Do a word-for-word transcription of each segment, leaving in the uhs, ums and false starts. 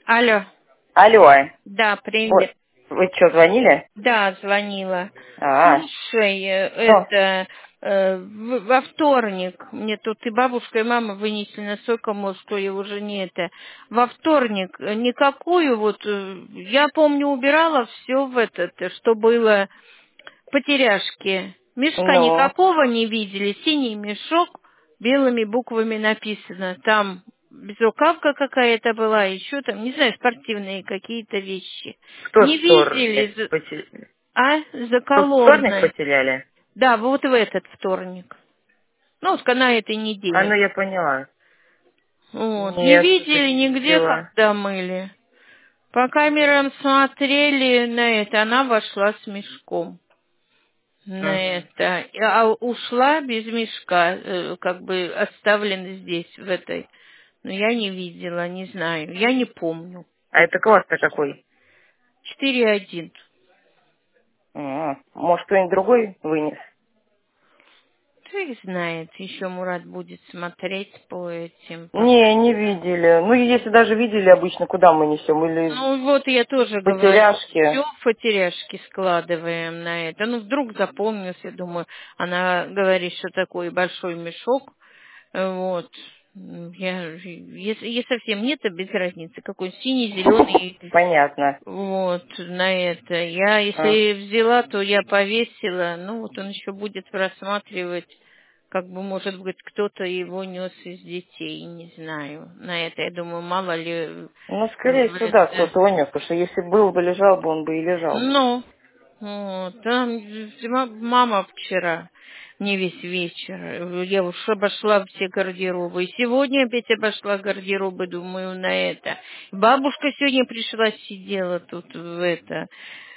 Алло. Алло. Да, Вы, привет. вы что, звонили? Да, звонила. А, Слушай, э, что? это э, в- во вторник мне тут и бабушка, и мама вынесли настолько, может, что я уже не это. Во вторник э, никакую вот, э, я помню, убирала все в этот, э, что было потеряшки. Мешка Ну, никакого не видели, синий мешок, белыми буквами написано. Там безрукавка какая-то была, еще там, не знаю, спортивные какие-то вещи. кто Не вторник? видели, за- Поте- а, за Кто вторник колонной. потеряли? Да, вот в этот вторник. Ну, вот на этой А, ну неделе. я поняла. Вот. Не Нет, видели не нигде, видела. когда мыли. По камерам смотрели на это, она вошла с мешком. На Угу. это. А ушла без мешка, э, как бы оставлена здесь, в этой. Но я не видела, не знаю. Я не помню. А это класс-то какой? четыре один. А, может, кто-нибудь другой вынес? Кто их знает, еще Мурат будет смотреть по этим. По... Не, не видели. Ну, если даже видели обычно, куда мы несем? Или Ну вот я тоже говорю, потеряшки? все в потеряшки складываем на это. Ну вдруг запомнился, думаю, она говорит, что такой большой мешок. Вот. Я, если, если совсем нет, то без разницы. Какой синий, зеленый, Понятно. вот, на это. Я, А. если взяла, то я повесила. Ну, вот он еще будет рассматривать, как бы, может быть, кто-то его нес из детей, не знаю. На это, я думаю, мало ли... Ну, э, скорее всего, да, это, кто-то унес, потому что если был бы, лежал бы, он бы и лежал бы. ну, вот, там м- мама вчера, не весь вечер, я уж обошла все гардеробы. И сегодня опять обошла гардеробы, думаю, на это. Бабушка сегодня пришла, сидела тут в это.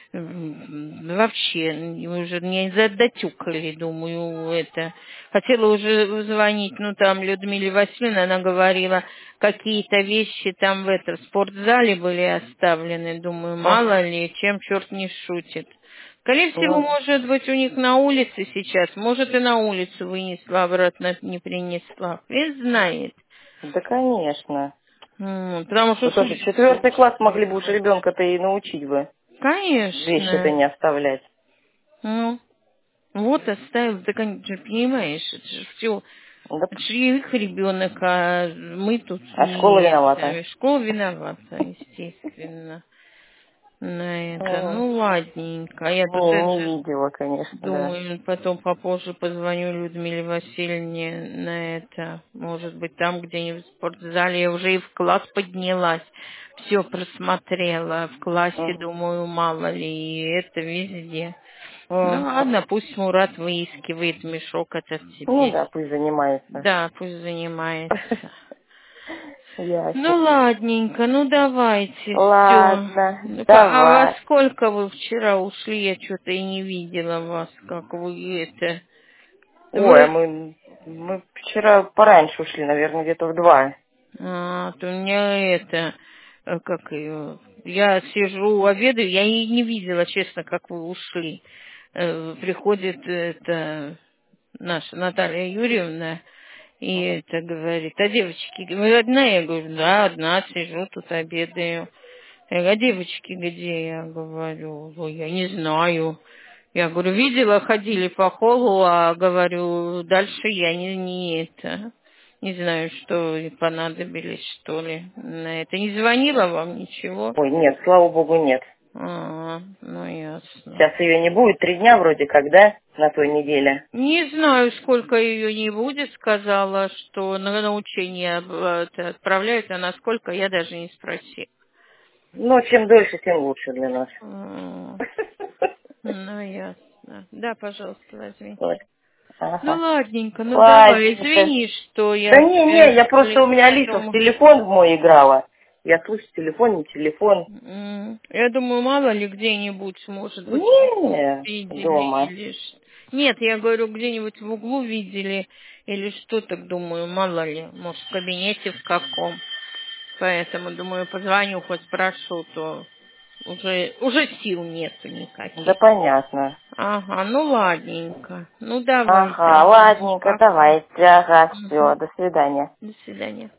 м, Вообще, уже не задотюкали, думаю, это. Хотела уже звонить, ну, там, Людмиле Васильевне, она говорила, какие-то вещи там в этом спортзале были оставлены. Думаю, мало Ага. ли, чем черт не шутит. Скорее всего, Ну, может быть, у них на улице сейчас. Может, и на улицу вынесла, обратно не принесла. Кто знает. да, конечно. М, Потому что Ну, с слушай, улицы четвертый класс могли бы уж выносила. ребенка-то и научить бы вещи-то Конечно. не оставлять. Ну, вот оставил, так они же, понимаешь, это же все, Да, это же их ребенок, а мы тут а школа не виновата. это, школа виновата, естественно, на это. Ой. Ну, ладненько. А я тут Не, не даже видела, конечно, да. думаю, потом попозже позвоню Людмиле Васильевне на это. Может быть, там где-нибудь в спортзале. Я уже и в класс поднялась. Все просмотрела. В классе, Мгм. думаю, мало ли. И это везде. Ну Мгм. ладно, пусть Мурат выискивает мешок этот Ну теперь. да, пусть занимается. Да, пусть занимается. Ну Ясненько. ладненько, ну давайте, все. Ладно, А во давай. сколько вы вчера ушли? Я что-то и не видела вас, как вы это. Ой, а Вы... мы, мы вчера пораньше ушли, наверное, где-то в два. А, то у меня это, э, как ее, я сижу, обедаю, я и не видела, честно, как вы ушли. Э, Приходит это наша Наталья Юрьевна, и это говорит, а девочки, вы одна? Я говорю, да, одна, сижу тут, обедаю. Я говорю, а девочки где? Я говорю, ой, я не знаю. Я говорю, видела, ходили по холлу, а говорю, дальше я не, не это, не знаю, что ей понадобились, что ли. На это не звонила вам ничего? Ой, нет, слава богу, нет. А, ну ясно. Сейчас ее не будет, три дня вроде как, да, на той неделе. Не знаю, сколько ее не будет, сказала, что на научение об- это отправляют, а насколько я даже не спросила. Но чем дольше, тем лучше для нас. М, Ну, ясно. Да, пожалуйста, возьми. Ой, Ну, ага. ладненько, ну давай, Ладненько. извини, что Да я не, тебе не, я в просто у меня телефон Алиса в думаю. телефон в мой играла. Я слышу, телефон, не телефон. М, Я думаю, мало ли где-нибудь, может быть, в углу Не, видели дома. или... ш- Нет, я говорю, где-нибудь в углу видели или что, так думаю, мало ли, может, в кабинете в каком. Поэтому, думаю, позвоню, хоть спрошу, то уже, уже сил нету Да никаких. понятно. Ага, ну ладненько. Ну давайте, Ага, ага, ладненько, пока. давайте, ага, все, Мгм. до свидания. До свидания.